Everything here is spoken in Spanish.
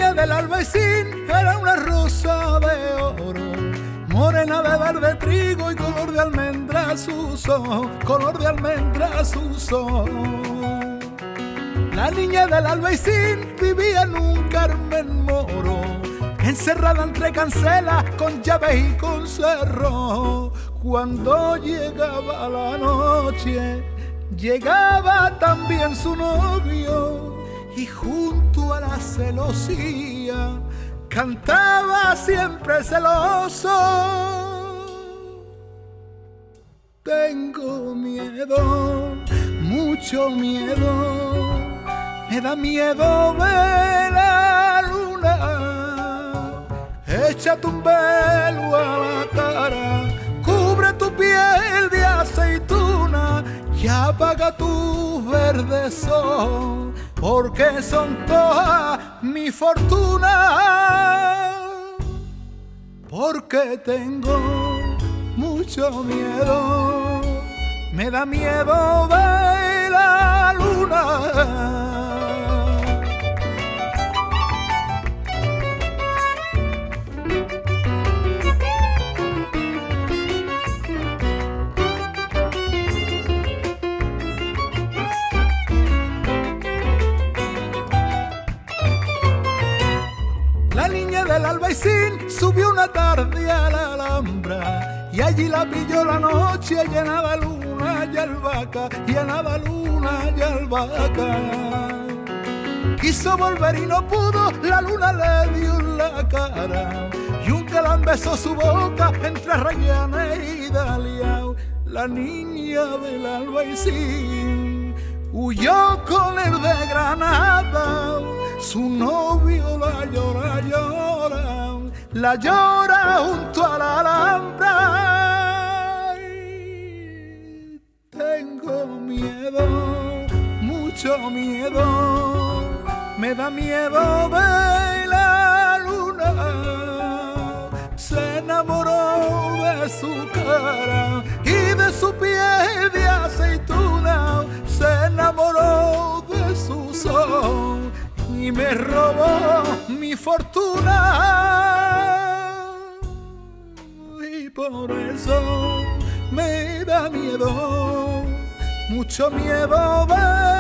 niña del albaicín era una rosa de oro, morena de verde trigo y color de almendra sus ojos, color de almendra sus ojos. La niña del albaicín vivía en un Carmen moro, encerrada entre cancelas con llaves y con cerro. Cuando llegaba la noche, llegaba también su novio, y junto a la celosía cantaba siempre celoso. Tengo miedo, mucho miedo, me da miedo ver la luna. Échate un velo a la cara, cubre tu piel de aceituna y apaga tus verdes ojos, porque son toda mi fortuna. Porque tengo mucho miedo, me da miedo ver la luna. La niña del albaicín subió una tarde a la Alhambra y allí la pilló la noche llena de luna y albahaca, llena de luna y albahaca. Quiso volver y no pudo, la luna le dio en la cara y un galán besó su boca entre Rayana y Dalia. La niña del albaicín huyó con el de Granada, su novio la llora, llora, la llora junto a la Alhambra. Ay, tengo miedo, mucho miedo, me da miedo ver la luna. Se enamoró de su cara y de su piel de aceituna, se enamoró de sus ojos y me robó mi fortuna. Y por eso me da miedo, mucho miedo ver